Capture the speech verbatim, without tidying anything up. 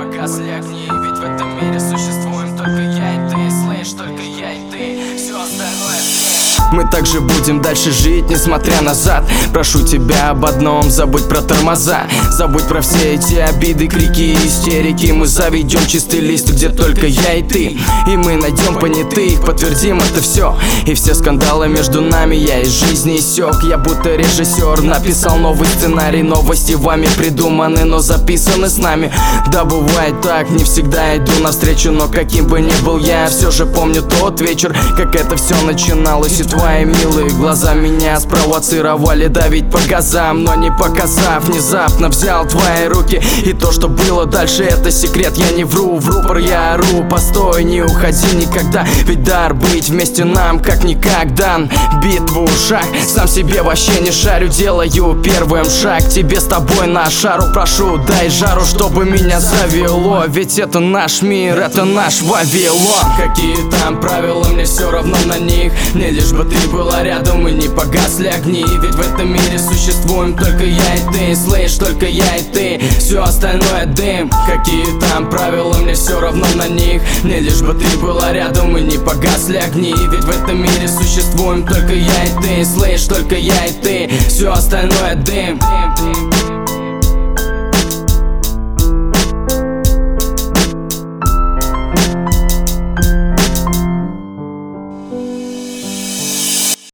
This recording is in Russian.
погасли огни. Ведь в этом мире существуем только я и ты. Слышь, только я и ты, все остальное мне. Мы также будем дальше жить, несмотря назад. Прошу тебя об одном, забудь про тормоза. Забудь про все эти обиды, крики и истерики. Мы заведем чистый лист, где только я и ты. И мы найдем понятых, подтвердим это все. И все скандалы между нами я из жизни иссек. Я будто режиссер, написал новый сценарий. Новости вами придуманы, но записаны с нами. Да, бывает так, не всегда иду навстречу. Но каким бы ни был я, все же помню тот вечер, как это все начиналось. И твои милые глаза меня спровоцировали давить по газам, но не показав, внезапно взял твои руки. И то, что было дальше, это секрет, я не вру. В рупор я ору, постой, не уходи никогда. Ведь дар быть вместе нам как никогда. Битву шаг, сам себе вообще не шарю. Делаю первым шаг, тебе с тобой на шару. Прошу, дай жару, чтобы меня завело. Ведь это наш мир, это наш Вавилон. Какие там правила, мне все равно на них. Мне лишь бы ты была рядом и не погасли огни. Ведь в этом мире существуем только я и ты. Слышь, только я и ты, все остальное дым. Какие там правила, мне все равно на них. Мне лишь бы ты была рядом и не погасли огни. Ведь в этом мире существуем только я и ты. Слышь, только я и ты, все остальное дым.